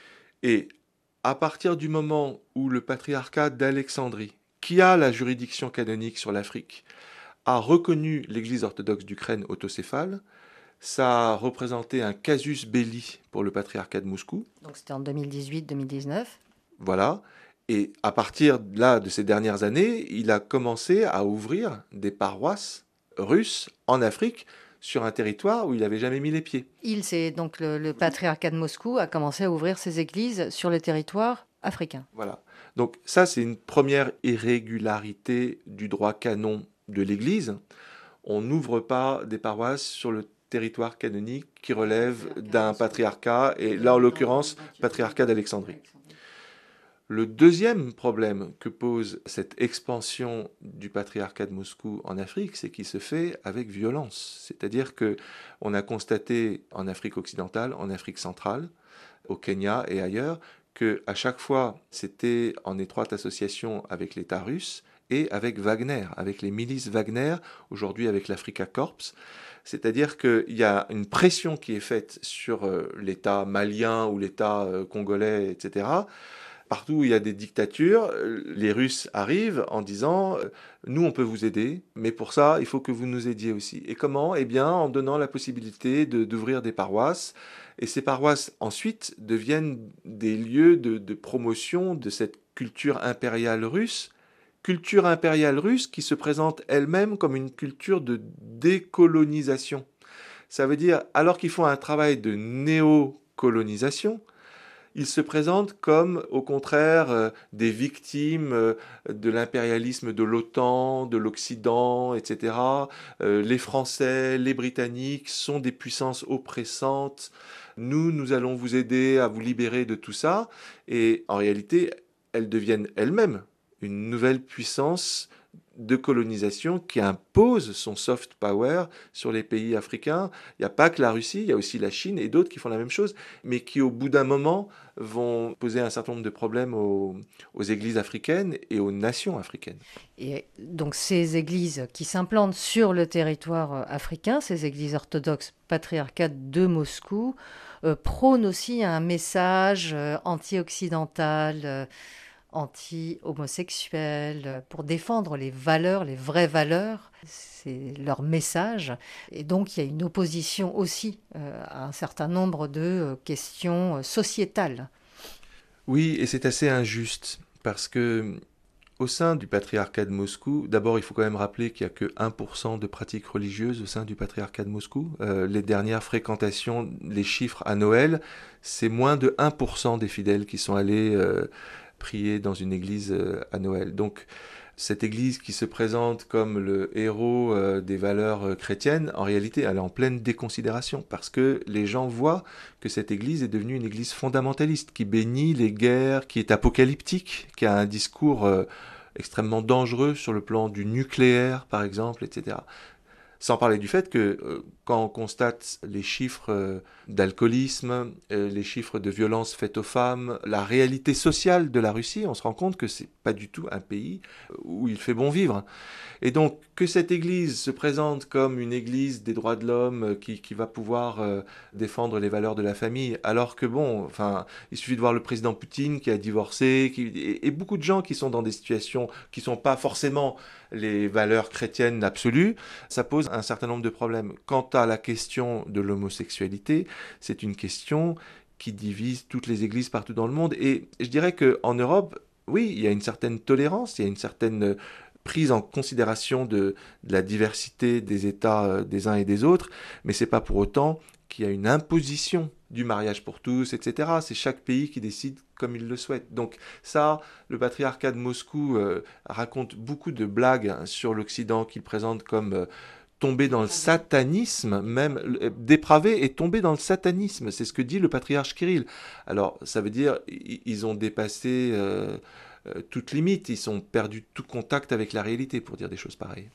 Speaker 3: Et à partir du moment où le patriarcat d'Alexandrie, qui a la juridiction canonique sur l'Afrique, a reconnu l'Église orthodoxe d'Ukraine autocéphale, ça a représenté un casus belli pour le patriarcat de Moscou.
Speaker 2: Donc c'était en deux mille dix-huit deux mille dix-neuf.
Speaker 3: Voilà. Et à partir là, de ces dernières années, il a commencé à ouvrir des paroisses russes en Afrique, sur un territoire où il n'avait jamais mis les pieds.
Speaker 2: Il, c'est donc le, le patriarcat de Moscou a commencé à ouvrir ses églises sur le territoire africain.
Speaker 3: Voilà. Donc ça, c'est une première irrégularité du droit canon de l'Église. On n'ouvre pas des paroisses sur le territoire canonique qui relève d'un patriarcat, et là, en l'occurrence, patriarcat d'Alexandrie. Le deuxième problème que pose cette expansion du patriarcat de Moscou en Afrique, c'est qu'il se fait avec violence. C'est-à-dire qu'on a constaté en Afrique occidentale, en Afrique centrale, au Kenya et ailleurs, qu'à chaque fois, c'était en étroite association avec l'État russe et avec Wagner, avec les milices Wagner, aujourd'hui avec l'Africa Corps. C'est-à-dire qu'il y a une pression qui est faite sur l'État malien ou l'État congolais, et cetera. Partout où il y a des dictatures, les Russes arrivent en disant « Nous, on peut vous aider, mais pour ça, il faut que vous nous aidiez aussi. » Et comment ? Eh bien, en donnant la possibilité de, d'ouvrir des paroisses. Et ces paroisses, ensuite, deviennent des lieux de, de promotion de cette culture impériale russe. Culture impériale russe qui se présente elle-même comme une culture de décolonisation. Ça veut dire, alors qu'ils font un travail de néocolonisation, ils se présentent comme, au contraire, euh, des victimes euh, de l'impérialisme de l'OTAN, de l'Occident, et cetera. Euh, les Français, les Britanniques sont des puissances oppressantes. Nous, nous allons vous aider à vous libérer de tout ça. Et en réalité, elles deviennent elles-mêmes une nouvelle puissance de colonisation qui impose son soft power sur les pays africains. Il n'y a pas que la Russie, il y a aussi la Chine et d'autres qui font la même chose, mais qui au bout d'un moment vont poser un certain nombre de problèmes aux, aux églises africaines et aux nations africaines.
Speaker 2: Et donc ces églises qui s'implantent sur le territoire africain, ces églises orthodoxes patriarcates de Moscou, euh, prônent aussi un message euh, anti-occidental, euh, anti-homosexuels, pour défendre les valeurs, les vraies valeurs. C'est leur message. Et donc, il y a une opposition aussi euh, à un certain nombre de euh, questions sociétales.
Speaker 3: Oui, et c'est assez injuste, parce que au sein du patriarcat de Moscou, d'abord il faut quand même rappeler qu'il n'y a que un pour cent de pratiques religieuses au sein du patriarcat de Moscou. Euh, les dernières fréquentations, les chiffres à Noël, c'est moins de un pour cent des fidèles qui sont allés euh, prier dans une église euh, à Noël. Donc cette église qui se présente comme le héros euh, des valeurs euh, chrétiennes, en réalité elle est en pleine déconsidération, parce que les gens voient que cette église est devenue une église fondamentaliste, qui bénit les guerres, qui est apocalyptique, qui a un discours euh, extrêmement dangereux sur le plan du nucléaire par exemple, et cetera. Sans parler du fait que euh, quand on constate les chiffres euh, d'alcoolisme, euh, les chiffres de violences faites aux femmes, la réalité sociale de la Russie, on se rend compte que c'est pas du tout un pays où il fait bon vivre. Et donc que cette église se présente comme une église des droits de l'homme euh, qui, qui va pouvoir euh, défendre les valeurs de la famille, alors que bon, enfin, il suffit de voir le président Poutine qui a divorcé, qui, et, et beaucoup de gens qui sont dans des situations qui sont pas forcément les valeurs chrétiennes absolues, ça pose un certain nombre de problèmes. Quant à la question de l'homosexualité, c'est une question qui divise toutes les églises partout dans le monde. Et je dirais qu'en Europe, oui, il y a une certaine tolérance, il y a une certaine prise en considération de, de la diversité des États des uns et des autres, mais c'est pas pour autant qu'il y a une imposition du mariage pour tous, et cetera. C'est chaque pays qui décide comme il le souhaite. Donc ça, le patriarcat de Moscou euh, raconte beaucoup de blagues hein, sur l'Occident qu'il présente comme euh, tombé dans le satanisme, même euh, dépravé et tombé dans le satanisme. C'est ce que dit le patriarche Kirill. Alors ça veut dire ils ont dépassé euh, euh, toute limite, ils ont perdu tout contact avec la réalité pour dire des choses pareilles.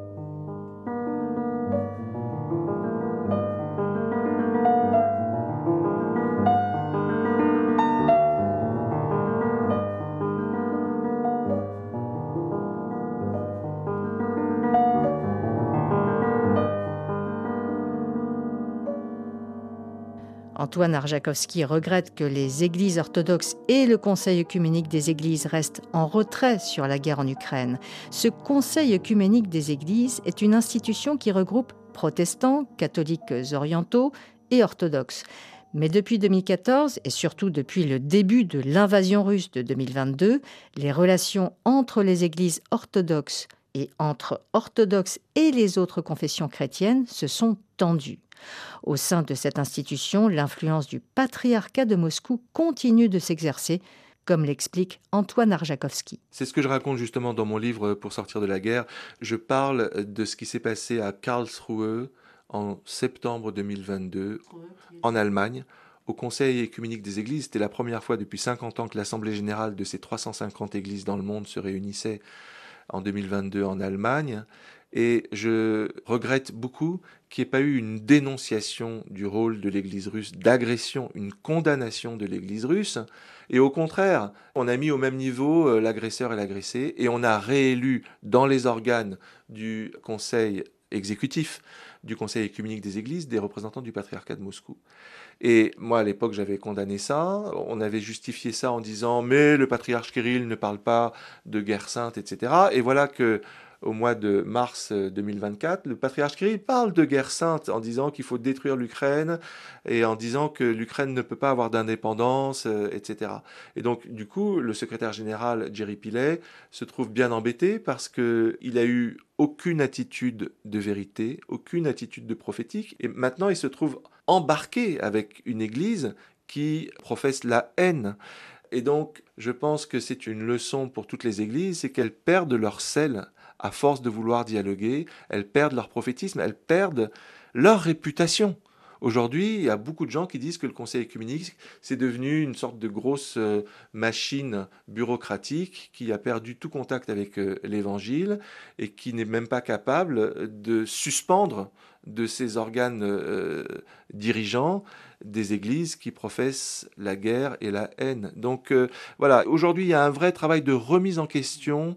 Speaker 2: Antoine Arjakovski regrette que les églises orthodoxes et le Conseil œcuménique des églises restent en retrait sur la guerre en Ukraine. Ce Conseil œcuménique des églises est une institution qui regroupe protestants, catholiques orientaux et orthodoxes. Mais depuis deux mille quatorze, et surtout depuis le début de l'invasion russe de deux mille vingt-deux, les relations entre les églises orthodoxes et entre orthodoxes et les autres confessions chrétiennes se sont tendues. Au sein de cette institution, l'influence du patriarcat de Moscou continue de s'exercer, comme l'explique Antoine Arjakovski.
Speaker 3: C'est ce que je raconte justement dans mon livre Pour sortir de la guerre. Je parle de ce qui s'est passé à Karlsruhe en septembre deux mille vingt-deux, en Allemagne, au Conseil œcuménique des églises. C'était la première fois depuis cinquante ans que l'Assemblée générale de ces trois cent cinquante églises dans le monde se réunissait en deux mille vingt-deux en Allemagne. Et je regrette beaucoup qu'il n'y ait pas eu une dénonciation du rôle de l'Église russe, d'agression, une condamnation de l'Église russe. Et au contraire, on a mis au même niveau euh, l'agresseur et l'agressé, et on a réélu dans les organes du Conseil exécutif, du Conseil œcuménique des Églises, des représentants du patriarcat de Moscou. Et moi, à l'époque, j'avais condamné ça. On avait justifié ça en disant « mais le patriarche Kirill ne parle pas de guerre sainte, et cetera » Et voilà que au mois de mars deux mille vingt-quatre, le patriarche Kirill parle de guerre sainte en disant qu'il faut détruire l'Ukraine et en disant que l'Ukraine ne peut pas avoir d'indépendance, euh, et cetera. Et donc, du coup, le secrétaire général Jerry Pillay se trouve bien embêté parce qu'il a eu aucune attitude de vérité, aucune attitude de prophétique, et maintenant il se trouve embarqué avec une église qui professe la haine. Et donc, je pense que c'est une leçon pour toutes les églises, c'est qu'elles perdent leur sel à force de vouloir dialoguer, elles perdent leur prophétisme, elles perdent leur réputation. Aujourd'hui, il y a beaucoup de gens qui disent que le Conseil œcuménique, c'est devenu une sorte de grosse euh, machine bureaucratique qui a perdu tout contact avec euh, l'Évangile et qui n'est même pas capable de suspendre de ses organes euh, dirigeants des églises qui professent la guerre et la haine. Donc euh, voilà, aujourd'hui, il y a un vrai travail de remise en question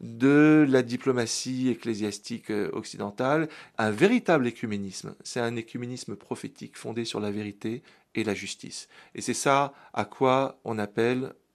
Speaker 3: de la diplomatie ecclésiastique occidentale, un véritable écuménisme. C'est un écuménisme prophétique fondé sur la vérité et la justice. Et c'est ça à quoi on appelle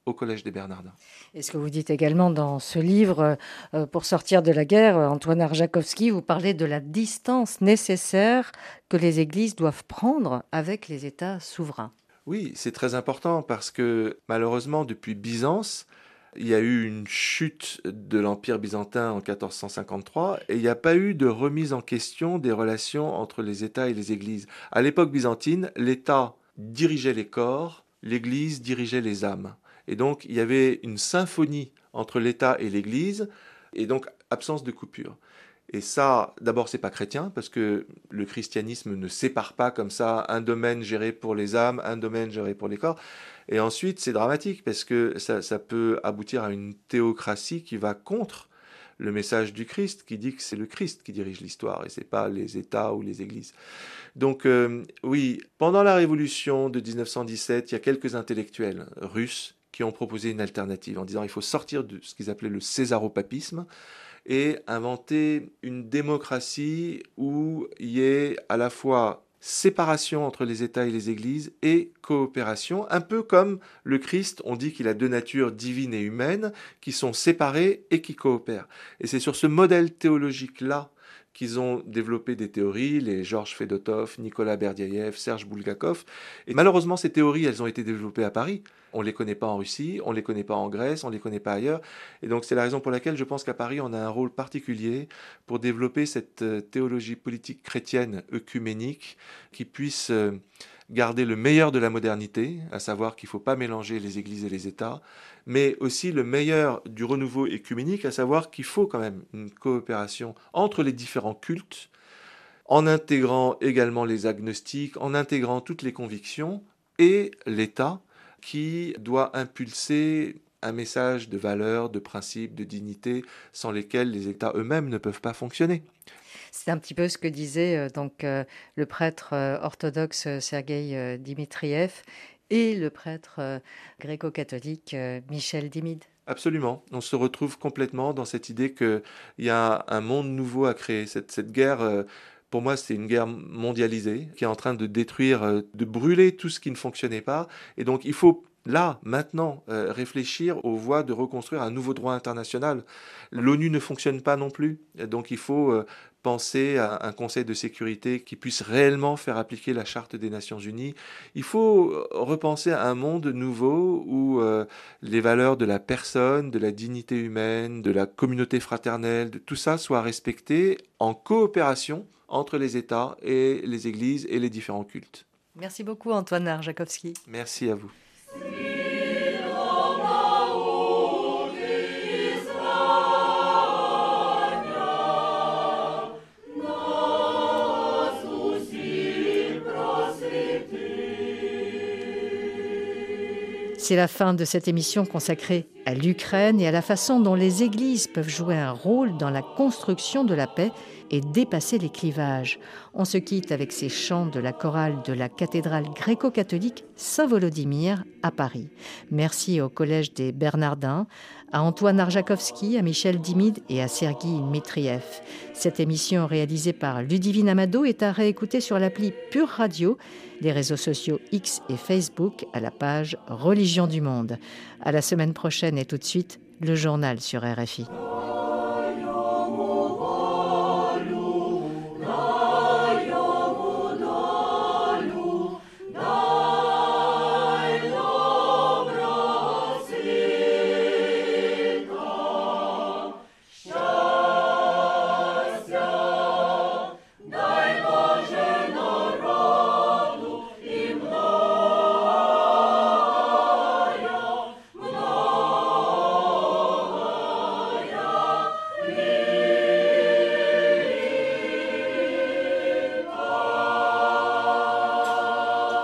Speaker 3: au Collège des Bernardins.
Speaker 2: Et ce que vous dites également dans ce livre, euh, pour sortir de la guerre, Antoine Arjakovsky, vous parlez de la distance nécessaire que les églises doivent prendre avec les États souverains.
Speaker 3: Oui, c'est très important parce que malheureusement, depuis Byzance, il y a eu une chute de l'Empire byzantin en quatorze cent cinquante-trois et il n'y a pas eu de remise en question des relations entre les États et les églises. À l'époque byzantine, l'État dirigeait les corps, l'Église dirigeait les âmes. Et donc, il y avait une symphonie entre l'État et l'Église, et donc absence de coupure. Et ça, d'abord, c'est pas chrétien, parce que le christianisme ne sépare pas comme ça un domaine géré pour les âmes, un domaine géré pour les corps. Et ensuite, c'est dramatique, parce que ça, ça peut aboutir à une théocratie qui va contre le message du Christ, qui dit que c'est le Christ qui dirige l'histoire, et c'est pas les États ou les églises. Donc, euh, oui, pendant la Révolution de dix-neuf cent dix-sept, il y a quelques intellectuels russes qui ont proposé une alternative en disant il faut sortir de ce qu'ils appelaient le césaropapisme et inventer une démocratie où il y ait à la fois séparation entre les États et les Églises et coopération, un peu comme le Christ, on dit qu'il a deux natures divines et humaines qui sont séparées et qui coopèrent. Et c'est sur ce modèle théologique-là qu'ils ont développé des théories, les Georges Fedotov, Nicolas Berdyaev, Serge Bulgakov. Et malheureusement, ces théories, elles ont été développées à Paris. On ne les connaît pas en Russie, on ne les connaît pas en Grèce, on ne les connaît pas ailleurs. Et donc, c'est la raison pour laquelle je pense qu'à Paris, on a un rôle particulier pour développer cette théologie politique chrétienne œcuménique qui puisse garder le meilleur de la modernité, à savoir qu'il ne faut pas mélanger les églises et les États, mais aussi le meilleur du renouveau œcuménique, à savoir qu'il faut quand même une coopération entre les différents cultes, en intégrant également les agnostiques, en intégrant toutes les convictions, et l'État qui doit impulser un message de valeurs, de principes, de dignité, sans lesquels les États eux-mêmes ne peuvent pas fonctionner.
Speaker 2: C'est un petit peu ce que disait euh, donc euh, le prêtre euh, orthodoxe euh, Sergueï euh, Dimitriev et le prêtre euh, gréco-catholique euh, Michel Dimid.
Speaker 3: Absolument. On se retrouve complètement dans cette idée qu'il y a un monde nouveau à créer. Cette, cette guerre, euh, pour moi, c'est une guerre mondialisée qui est en train de détruire, euh, de brûler tout ce qui ne fonctionnait pas. Et donc, il faut là, maintenant, euh, réfléchir aux voies de reconstruire un nouveau droit international. L'ONU ne fonctionne pas non plus. Donc, il faut euh, penser à un Conseil de sécurité qui puisse réellement faire appliquer la Charte des Nations Unies. Il faut repenser à un monde nouveau où euh, les valeurs de la personne, de la dignité humaine, de la communauté fraternelle, de tout ça soient respectées en coopération entre les États et les églises et les différents cultes.
Speaker 2: Merci beaucoup Antoine Arjakovsky.
Speaker 3: Merci à vous.
Speaker 2: C'est la fin de cette émission consacrée à l'Ukraine et à la façon dont les églises peuvent jouer un rôle dans la construction de la paix et dépasser les clivages. On se quitte avec ces chants de la chorale de la cathédrale gréco-catholique Saint-Volodymyr à Paris. Merci au Collège des Bernardins, à Antoine Arjakovsky, à Michel Dimid et à Sergueï Dmitriev. Cette émission réalisée par Ludivine Amado est à réécouter sur l'appli Pure Radio, les réseaux sociaux X et Facebook à la page Religion du Monde. À la semaine prochaine et tout de suite, le journal sur R F I.